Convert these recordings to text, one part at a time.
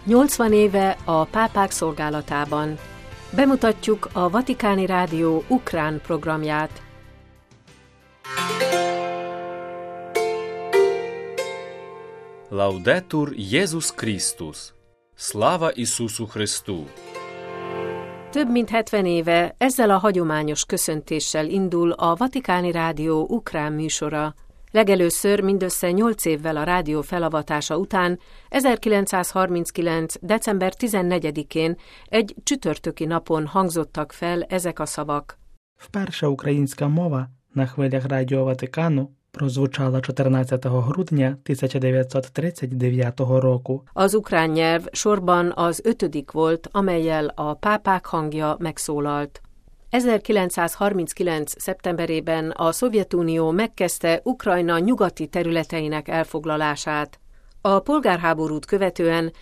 80 éve a pápák szolgálatában. Bemutatjuk a Vatikáni Rádió ukrán programját. Laudetur Jézus Krisztus! Szláva Ісусу Христу! Több mint 70 éve ezzel a hagyományos köszöntéssel indul a Vatikáni Rádió ukrán műsora. Legelőször mindössze 8 évvel a rádió felavatása után, 1939. december 14-én egy csütörtöki napon hangzottak fel ezek a szavak. Вперше українська мова на хвилях Радіо Ватикану прозвучала 14 грудня 1939 року. Az ukrán nyelv sorban az 5. volt, amellyel a pápák hangja megszólalt. 1939. szeptemberében a Szovjetunió megkezdte Ukrajna nyugati területeinek elfoglalását. A polgárháborút követően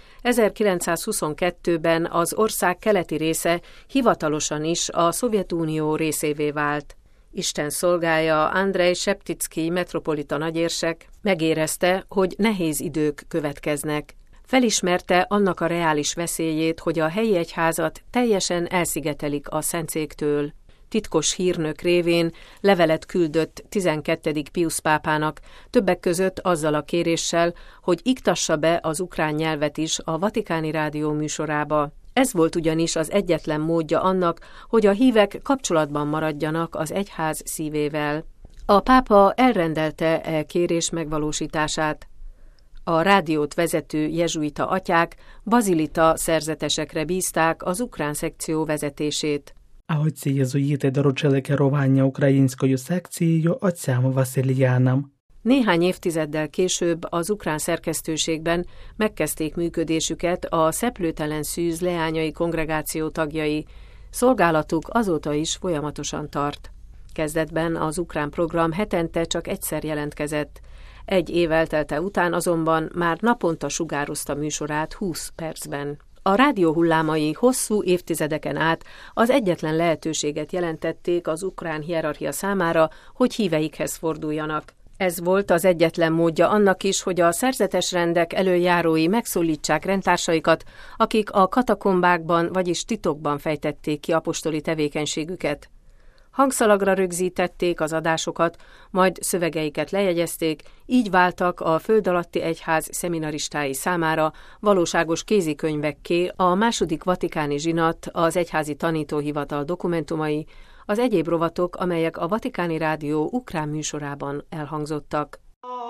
1922-ben az ország keleti része hivatalosan is a Szovjetunió részévé vált. Isten szolgája Andrej Septicki metropolita nagyérsek megérezte, hogy nehéz idők következnek. Felismerte annak a reális veszélyét, hogy a helyi egyházat teljesen elszigetelik a szentszéktől. Titkos hírnök révén levelet küldött 12. Piusz pápának, többek között azzal a kéréssel, hogy iktassa be az ukrán nyelvet is a Vatikáni Rádió műsorába. Ez volt ugyanis az egyetlen módja annak, hogy a hívek kapcsolatban maradjanak az egyház szívével. A pápa elrendelte e kérés megvalósítását. A rádiót vezető jezsuita atyák bazilita szerzetesekre bízták az ukrán szekció vezetését. А отці єзуїти доручили керування українською секцією отцям Василіянам. Néhány évtizeddel később az ukrán szerkesztőségben megkezdték működésüket a Szeplőtelen Szűz leányai kongregáció tagjai. Szolgálatuk azóta is folyamatosan tart. Kezdetben az ukrán program hetente csak egyszer jelentkezett. Egy év eltelte után azonban már naponta sugározta műsorát 20 percben. A rádió hullámai hosszú évtizedeken át az egyetlen lehetőséget jelentették az ukrán hierarchia számára, hogy híveikhez forduljanak. Ez volt az egyetlen módja annak is, hogy a szerzetes rendek elöljárói megszólítsák rendtársaikat, akik a katakombákban, vagyis titokban fejtették ki apostoli tevékenységüket. Hangszalagra rögzítették az adásokat, majd szövegeiket lejegyezték, így váltak a föld alatti egyház szeminaristái számára valóságos kézikönyvekké a második vatikáni zsinat, az egyházi tanítóhivatal dokumentumai, az egyéb rovatok, amelyek a Vatikáni Rádió ukrán műsorában elhangzottak.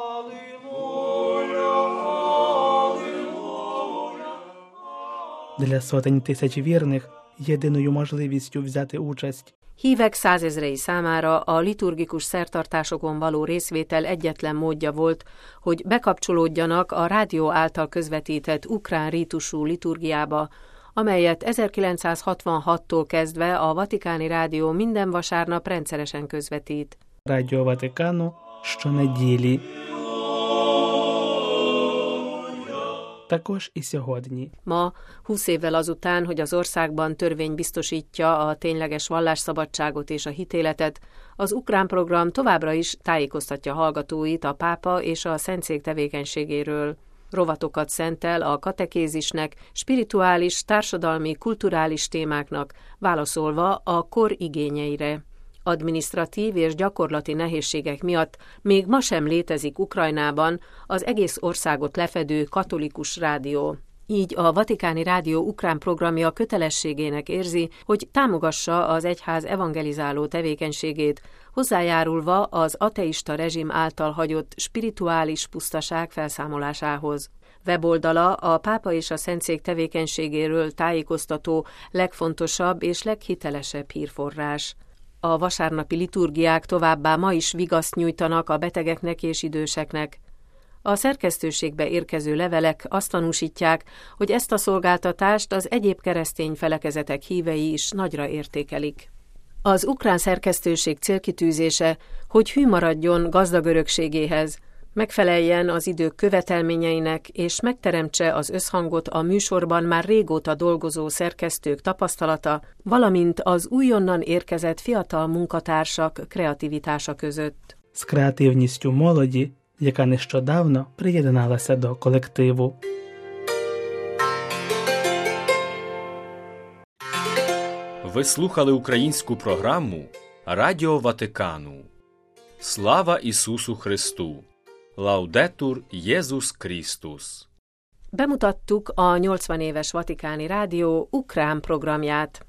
Для сотень тисяч вірних єдиною можливістю взяти участь Hívek százezrei számára a liturgikus szertartásokon való részvétel egyetlen módja volt, hogy bekapcsolódjanak a rádió által közvetített ukrán rítusú liturgiába, amelyet 1966-tól kezdve a Vatikáni Rádió minden vasárnap rendszeresen közvetít. Радіо Ватикану щонеділі. Також і сьогодні. Ma, 20 évvel azután, hogy az országban törvény biztosítja a tényleges vallásszabadságot és a hitéletet, az ukrán program továbbra is tájékoztatja hallgatóit a pápa és a szentszék tevékenységéről. Rovatokat szentel a katekézisnek, spirituális, társadalmi, kulturális témáknak, válaszolva a kor igényeire. Adminisztratív és gyakorlati nehézségek miatt még ma sem létezik Ukrajnában az egész országot lefedő katolikus rádió. Így a Vatikáni Rádió ukrán programja kötelességének érzi, hogy támogassa az egyház evangelizáló tevékenységét, hozzájárulva az ateista rezsim által hagyott spirituális pusztaság felszámolásához. Weboldala a pápa és a szentszék tevékenységéről tájékoztató legfontosabb és leghitelesebb hírforrás. A vasárnapi liturgiák továbbá ma is vigaszt nyújtanak a betegeknek és időseknek. A szerkesztőségbe érkező levelek azt tanúsítják, hogy ezt a szolgáltatást az egyéb keresztény felekezetek hívei is nagyra értékelik. Az ukrán szerkesztőség célkitűzése, hogy hű maradjon gazdag örökségéhez, megfeleljen az idők követelményeinek és megteremtse az összhangot a műsorban már régóta dolgozó szerkesztők tapasztalata, valamint az újonnan érkezett fiatal munkatársak kreativitása között. З креативністю молоді, яка нещодавно приєдналася до колективу. Ви слухали українську програму Радіо Ватикану. Слава Ісусу Христу! Laudetur Jézus Krisztus! Bemutattuk a 80 éves Vatikáni Rádió ukrán programját.